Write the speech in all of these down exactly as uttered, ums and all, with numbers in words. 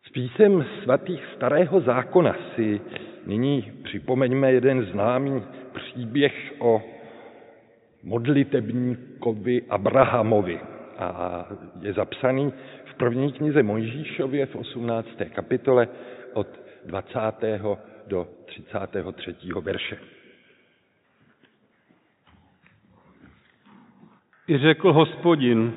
Z písem svatých Starého zákona si nyní připomeňme jeden známý příběh o modlitebníkovi Abrahamovi. A je zapsaný v první knize Mojžíšově v osmnácté kapitole od dvacátého do třicátého třetího verše. I řekl Hospodin,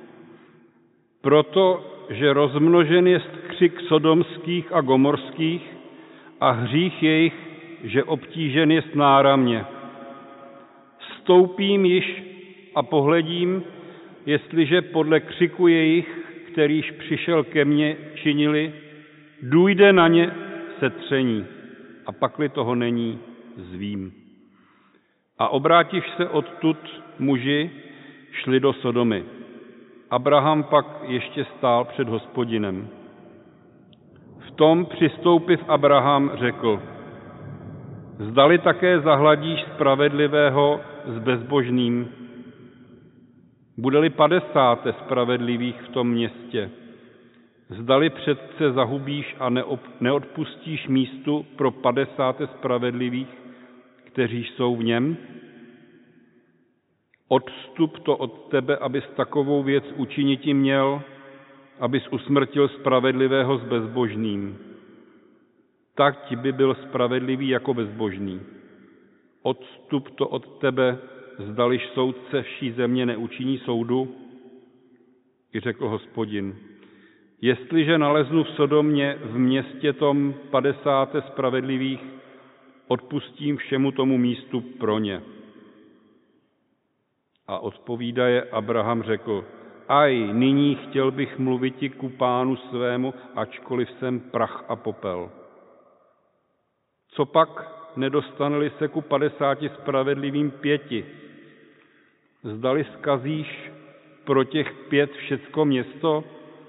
proto, že rozmnožen jest křik sodomských a gomorských a hřích jejich, že obtížen jest náramně. Stoupím již a pohledím, jestliže podle křiku jejich, kterýž přišel ke mně, činili, důjde na ně setření a pakli toho není, zvím. A obrátivš se odtud muži, šli do Sodomy. Abraham pak ještě stál před Hospodinem. V tom přistoupiv Abraham řekl, zdali také zahladíš spravedlivého s bezbožným, bude-li padesáté spravedlivých v tom městě, zdali přece zahubíš a neodpustíš místu pro padesáté spravedlivých, kteří jsou v něm? Odstup to od tebe, abys takovou věc učiniti měl, abys usmrtil spravedlivého s bezbožným. Tak ti by byl spravedlivý jako bezbožný. Odstup to od tebe, zdališ soudce vší země neučiní soudu? I řekl Hospodin, jestliže naleznu v Sodomě v městě tom padesáté spravedlivých, odpustím všemu tomu místu pro ně. A odpovídaje Abraham řekl, aj, nyní chtěl bych mluviti ku pánu svému, ačkoliv jsem prach a popel. Co pak, nedostane-li se ku padesáti spravedlivým pěti? Zdali zkazíš pro těch pět všecko město?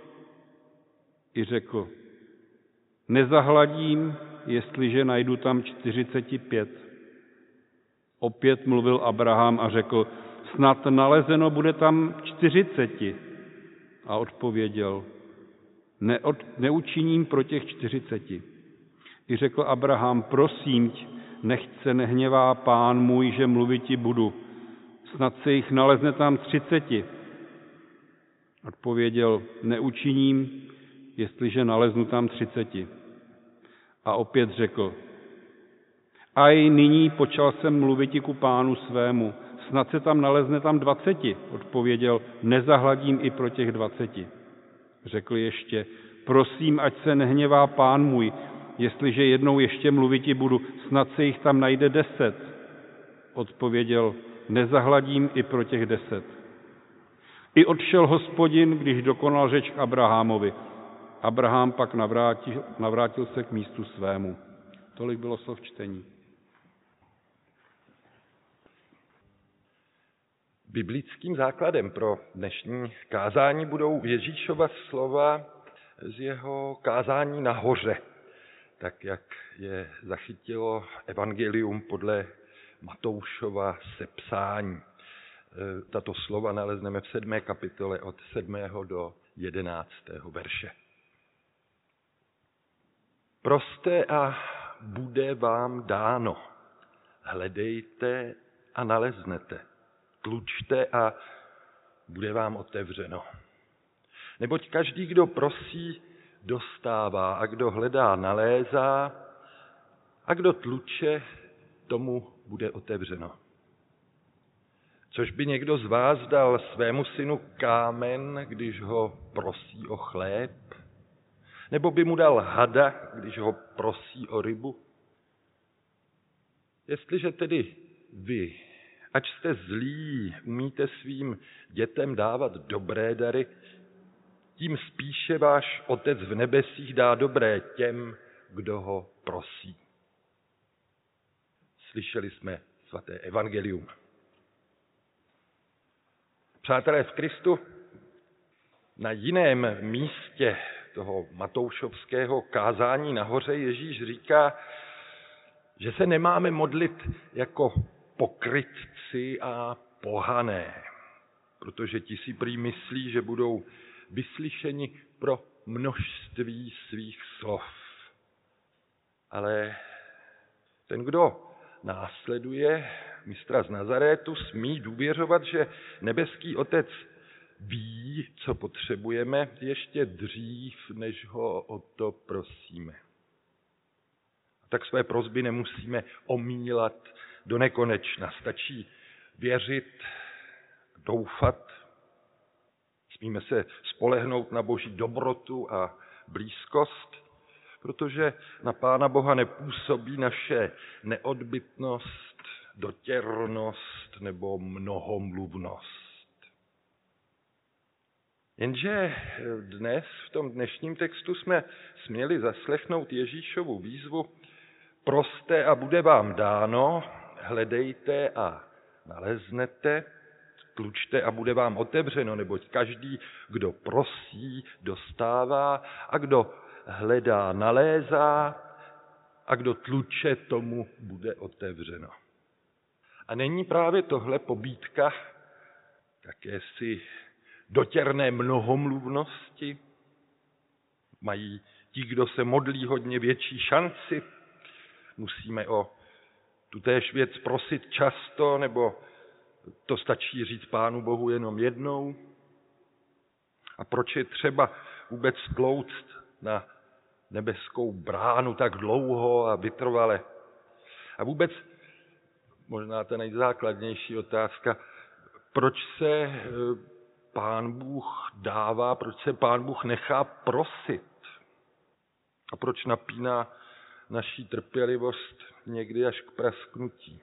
I řekl, nezahladím, jestliže najdu tam čtyřiceti pět. Opět mluvil Abraham a řekl, snad nalezeno bude tam čtyřiceti. A odpověděl, Neod, neučiním pro těch čtyřiceti. I řekl Abraham, prosím tě, nechť se nehněvá pán můj, že mluviti budu. Snad se jich nalezne tam třiceti. Odpověděl, neučiním, jestliže naleznu tam třiceti. A opět řekl, aj nyní počal jsem mluviti ku pánu svému, snad se tam nalezne tam dvaceti. Odpověděl, nezahladím i pro těch dvaceti. Řekl ještě, prosím, ať se nehněvá pán můj, jestliže jednou ještě mluviti budu, snad se jich tam najde deset. Odpověděl, nezahladím i pro těch deset. I odšel Hospodin, když dokonal řeč k Abrahamovi. Abraham pak navrátil, navrátil se k místu svému. Tolik bylo slov čtení. Biblickým základem pro dnešní kázání budou Ježíšova slova z jeho kázání na hoře, tak jak je zachytilo evangelium podle Matoušova sepsání. Tato slova nalezneme v sedmé kapitole od sedmého do jedenáctého verše. Proste a bude vám dáno. Hledejte a naleznete. Tlučte a bude vám otevřeno. Neboť každý, kdo prosí, dostává a kdo hledá, nalézá a kdo tluče, tomu bude otevřeno. Což by někdo z vás dal svému synu kámen, když ho prosí o chléb? Nebo by mu dal hada, když ho prosí o rybu? Jestliže tedy vy, ač jste zlí, umíte svým dětem dávat dobré dary, tím spíše váš Otec v nebesích dá dobré těm, kdo ho prosí. Slyšeli jsme svaté evangelium. Přátelé v Kristu, na jiném místě toho matoušovského kázání nahoře Ježíš říká, že se nemáme modlit jako pokrytci a pohané, protože ti si prý myslí, že budou vyslyšeni pro množství svých slov. Ale ten, kdo následuje mistra z Nazarétu, smí důvěřovat, že nebeský Otec ví, co potřebujeme, ještě dřív, než ho o to prosíme. A tak své prosby nemusíme omílat do nekonečna. Stačí věřit, doufat. Smíme se spolehnout na Boží dobrotu a blízkost, protože na Pána Boha nepůsobí naše neodbytnost, dotěrnost nebo mnohomluvnost. Jenže dnes, v tom dnešním textu, jsme směli zaslechnout Ježíšovu výzvu: proste a bude vám dáno, hledejte a naleznete, tlučte a bude vám otevřeno, neboť každý, kdo prosí, dostává, a kdo hledá, nalézá, a kdo tluče, tomu bude otevřeno. A není právě tohle pobídka jakési dotěrné mnohomluvnosti? Mají ti, kdo se modlí, hodně větší šanci? Musíme o tutéž věc prosit často, nebo to stačí říct Pánu Bohu jenom jednou? A proč je třeba vůbec sklouct na nebeskou bránu tak dlouho a vytrvale? A vůbec možná ta nejzákladnější otázka, proč se Pán Bůh dává, proč se Pán Bůh nechá prosit? A proč napíná naší trpělivost někdy až k prasknutí?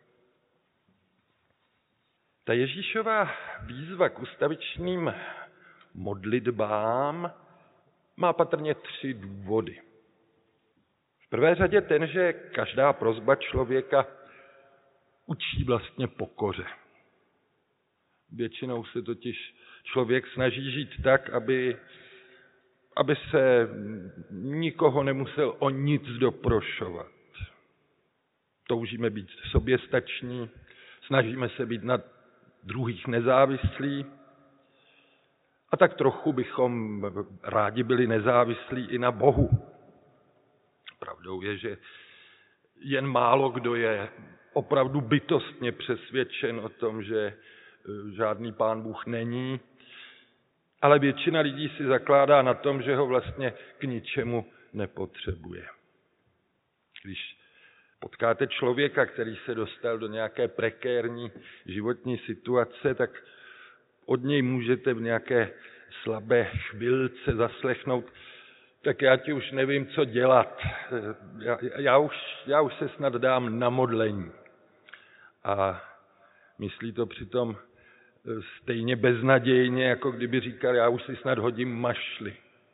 Ta Ježíšova výzva k ustavičným modlitbám má patrně tři důvody. V prvé řadě ten, že každá prosba člověka učí vlastně pokoře. Většinou se totiž člověk snaží žít tak, aby, aby se nikoho nemusel o nic doprošovat. Toužíme být soběstační, snažíme se být na druhých nezávislí, a tak trochu bychom rádi byli nezávislí i na Bohu. Pravdou je, že jen málo kdo je opravdu bytostně přesvědčen o tom, že žádný Pán Bůh není, ale většina lidí si zakládá na tom, že ho vlastně k ničemu nepotřebuje. Když potkáte člověka, který se dostal do nějaké prekérní životní situace, tak od něj můžete v nějaké slabé chvilce zaslechnout: tak já ti už nevím, co dělat. Já, já, už, já už se snad dám na modlení. A myslí to přitom stejně beznadějně, jako kdyby říkal: já už si snad hodím mašli.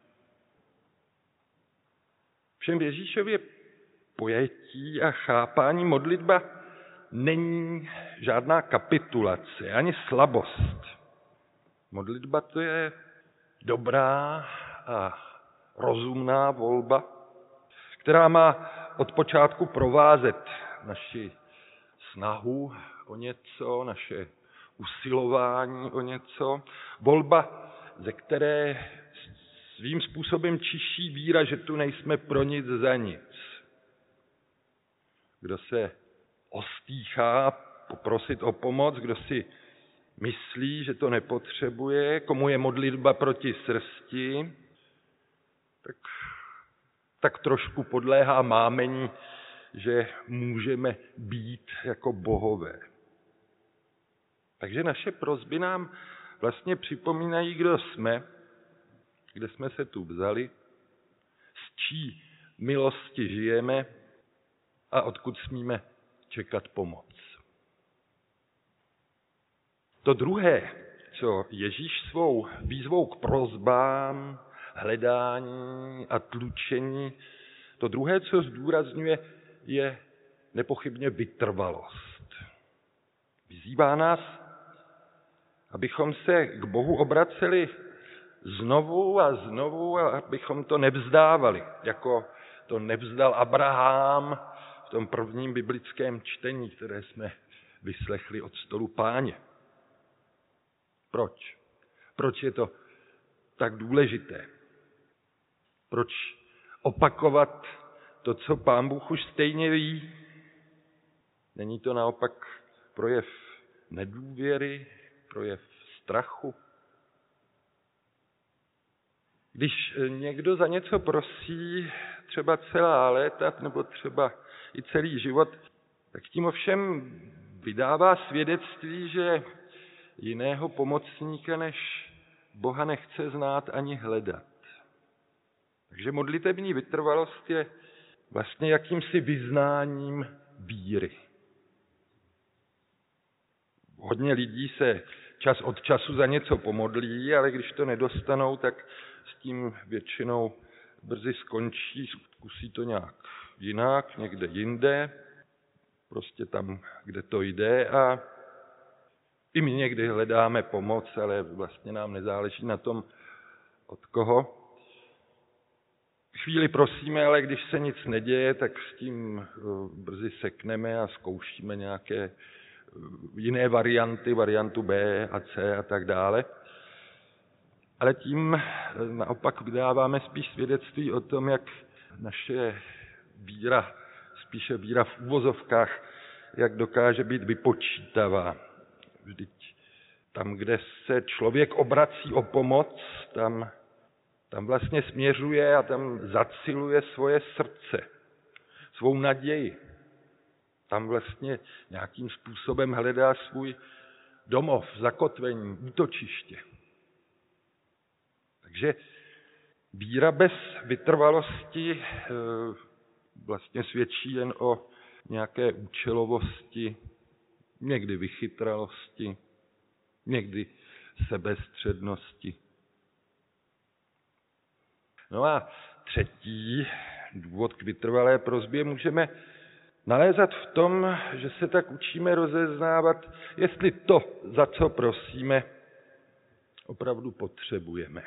Všem Ježíšově pojetí a chápání modlitba není žádná kapitulace, ani slabost. Modlitba to je dobrá a rozumná volba, která má od počátku provázet naši snahu o něco, naše usilování o něco. Volba, ze které svým způsobem čiší víra, že tu nejsme pro nic za nic. Kdo se ostýchá poprosit o pomoc, kdo si myslí, že to nepotřebuje, komu je modlitba proti srsti, tak, tak trošku podléhá mámení, že můžeme být jako bohové. Takže naše prosby nám vlastně připomínají, kdo jsme, kde jsme se tu vzali, z čí milosti žijeme a odkud smíme čekat pomoc. To druhé, co Ježíš svou výzvou k prosbám, hledání a tlučení, to druhé, co zdůrazňuje, je nepochybně vytrvalost. Vyzývá nás, abychom se k Bohu obraceli znovu a znovu a abychom to nevzdávali, jako to nevzdal Abraham v tom prvním biblickém čtení, které jsme vyslechli od stolu Páně. Proč? Proč je to tak důležité? Proč opakovat to, co Pán Bůh už stejně ví? Není to naopak projev nedůvěry, projev strachu? Když někdo za něco prosí, třeba celá léta, nebo třeba i celý život, tak tím ovšem vydává svědectví, že jiného pomocníka než Boha nechce znát ani hledat. Takže modlitební vytrvalost je vlastně jakýmsi vyznáním víry. Hodně lidí se čas od času za něco pomodlí, ale když to nedostanou, tak s tím většinou brzy skončí, zkusí to nějak jinak, někde jinde, prostě tam, kde to jde, a i my někdy hledáme pomoc, ale vlastně nám nezáleží na tom, od koho. Chvíli prosíme, ale když se nic neděje, tak s tím brzy sekneme a zkoušíme nějaké jiné varianty, variantu B a C a tak dále. Ale tím naopak vydáváme spíš svědectví o tom, jak naše víra, spíše víra v uvozovkách, jak dokáže být vypočítavá. Vždyť tam, kde se člověk obrací o pomoc, tam, tam vlastně směřuje a tam zaciluje svoje srdce, svou naději. Tam vlastně nějakým způsobem hledá svůj domov, zakotvení, útočiště. Takže víra bez vytrvalosti vlastně svědčí jen o nějaké účelovosti, někdy vychytralosti, někdy sebestřednosti. No a třetí důvod k vytrvalé prosbě můžeme nalézat v tom, že se tak učíme rozeznávat, jestli to, za co prosíme, opravdu potřebujeme.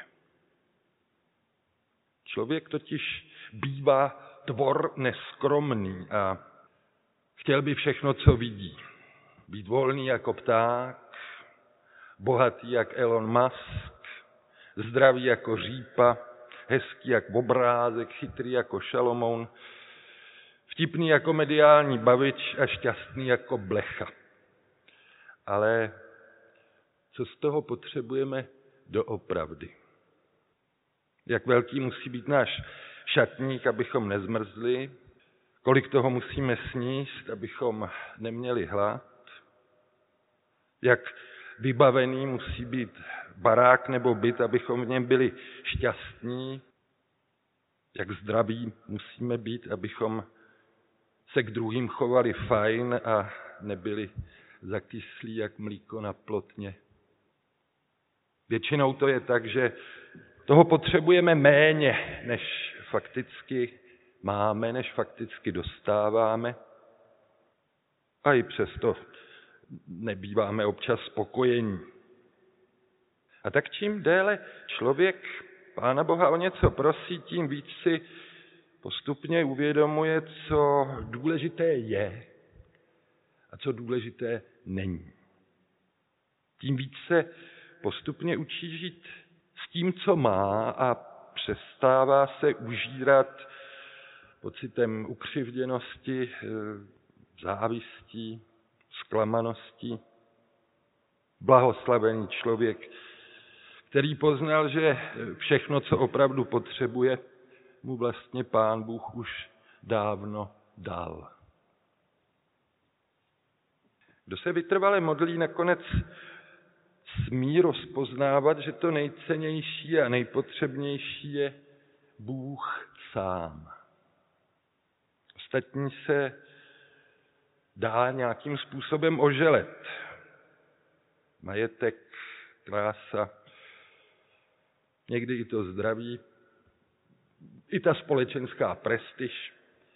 Člověk totiž bývá tvor neskromný a chtěl by všechno, co vidí. Být volný jako pták, bohatý jak Elon Musk, zdravý jako řípa, hezký jak obrázek, chytrý jako Šalomoun, vtipný jako mediální bavič a šťastný jako blecha. Ale co z toho potřebujeme doopravdy? Jak velký musí být náš šatník, abychom nezmrzli? Kolik toho musíme sníst, abychom neměli hlad? Jak vybavený musí být barák nebo byt, abychom v něm byli šťastní? Jak zdraví musíme být, abychom se k druhým chovali fajn a nebyli zakyslí jak mlíko na plotně? Většinou to je tak, že toho potřebujeme méně, než fakticky máme, než fakticky dostáváme. A i přesto nebýváme občas spokojení. A tak čím déle člověk Pána Boha o něco prosí, tím víc si postupně uvědomuje, co důležité je a co důležité není. Tím víc se postupně učí žít s tím, co má, a přestává se užírat pocitem ukřivděnosti, závistí, zklamanosti. Blahoslavený člověk, který poznal, že všechno, co opravdu potřebuje, mu vlastně Pán Bůh už dávno dal. Kdo se vytrvale modlí, nakonec smí rozpoznávat, že to nejcennější a nejpotřebnější je Bůh sám. Ostatní se dá nějakým způsobem oželet. Majetek, krása, někdy i to zdraví, i ta společenská prestiž.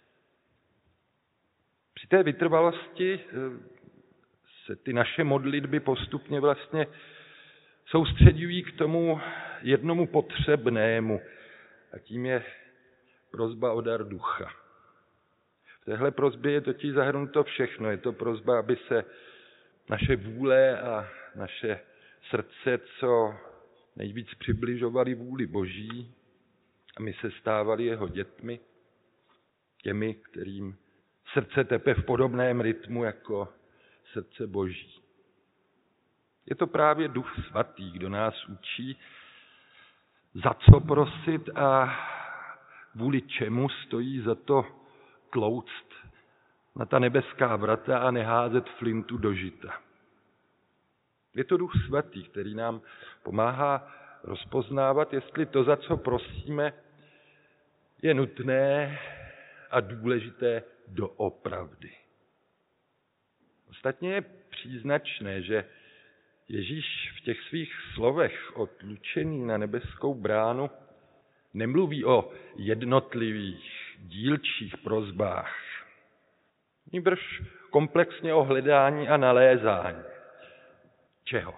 Při té vytrvalosti se ty naše modlitby postupně vlastně soustředují k tomu jednomu potřebnému, a tím je prosba o dar ducha. V téhle prosbě je totiž zahrnuto všechno. Je to prosba, aby se naše vůle a naše srdce co nejvíc přibližovaly vůli Boží, A my se stávali jeho dětmi, těmi, kterým srdce tepe v podobném rytmu jako srdce Boží. Je to právě Duch Svatý, kdo nás učí, za co prosit a kvůli čemu stojí za to tlouct na ta nebeská vrata a neházet flintu do žita. Je to Duch Svatý, který nám pomáhá rozpoznávat, jestli to, za co prosíme, je nutné a důležité doopravdy. Ostatně je příznačné, že Ježíš v těch svých slovech o tlučení na nebeskou bránu nemluví o jednotlivých dílčích prosbách, nýbrž komplexně o hledání a nalézání. Čeho?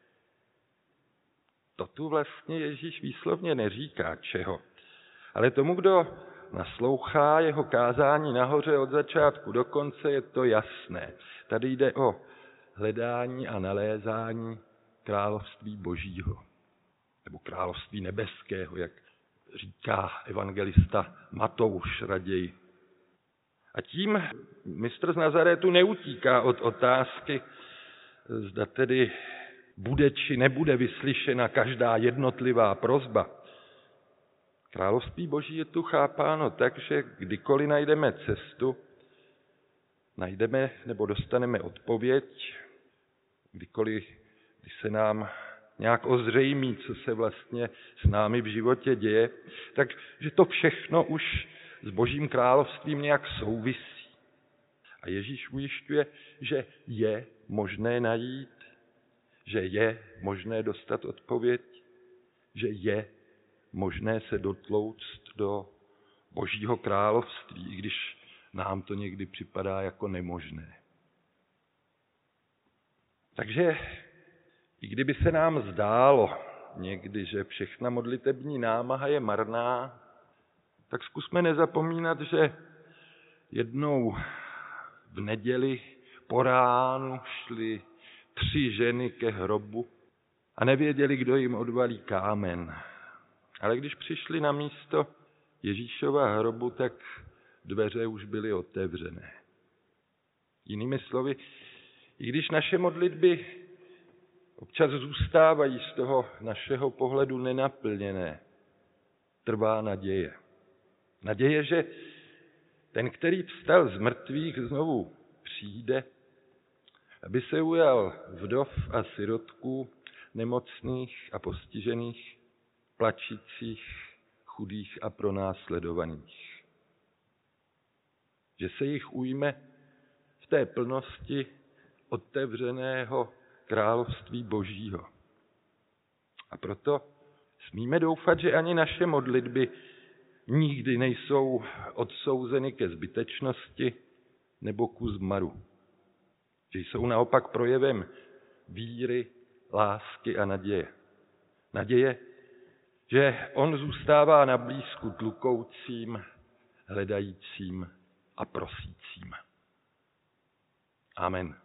To tu vlastně Ježíš výslovně neříká čeho, ale tomu, kdo naslouchá jeho kázání nahoře od začátku do konce, je to jasné. Tady jde o hledání a nalézání království Božího, nebo království nebeského, jak říká evangelista Matouš raději. A tím mistr z Nazaretu neutíká od otázky, zda tedy bude či nebude vyslyšena každá jednotlivá prosba. Království Boží je tu chápáno tak, že kdykoliv najdeme cestu, najdeme nebo dostaneme odpověď, kdykoliv, když se nám nějak ozřejmí, co se vlastně s námi v životě děje, takže to všechno už s Božím královstvím nějak souvisí. A Ježíš ujišťuje, že je možné najít, že je možné dostat odpověď, že je možné se dotlouct do Božího království, i když nám to někdy připadá jako nemožné. Takže i kdyby se nám zdálo někdy, že všechna modlitební námaha je marná, tak zkusme nezapomínat, že jednou v neděli po ránu šly tři ženy ke hrobu a nevěděli, kdo jim odvalí kámen. Ale když přišli na místo Ježíšova hrobu, tak dveře už byly otevřené. Jinými slovy, i když naše modlitby občas zůstávají z toho našeho pohledu nenaplněné, trvá naděje. Naděje, že ten, který vstal z mrtvých, znovu přijde, aby se ujal vdov a sirotků, nemocných a postižených, plačících, chudých a pronásledovaných. Že se jich ujme v té plnosti otevřeného království Božího. A proto smíme doufat, že ani naše modlitby nikdy nejsou odsouzeny ke zbytečnosti nebo ku zmaru. Že jsou naopak projevem víry, lásky a naděje. Naděje, že on zůstává na blízku tlukoucím, hledajícím a prosícím. Amen.